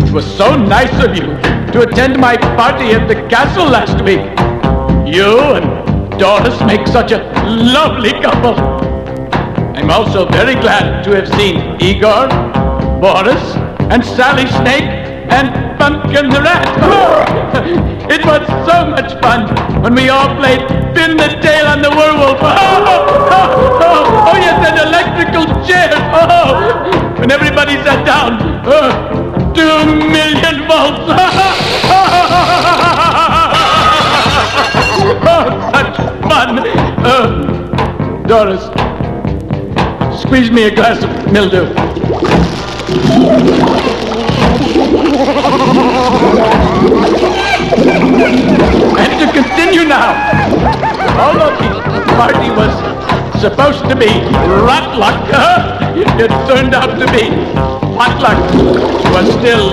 It was so nice of you to attend my party at the castle last week. You and Doris make such a lovely couple. I'm also very glad to have seen Igor, Boris, and Sally Snake, and Pumpkin the Rat. It was so much fun when we all played Pin the Tail on the Werewolf. Oh, yes, and electrical chairs. Oh, when everybody sat down. 2 million volts. Oh, such fun. Doris, squeeze me a glass of mildew. And to continue now, although the party was supposed to be rot luck, it turned out to be potluck. It was still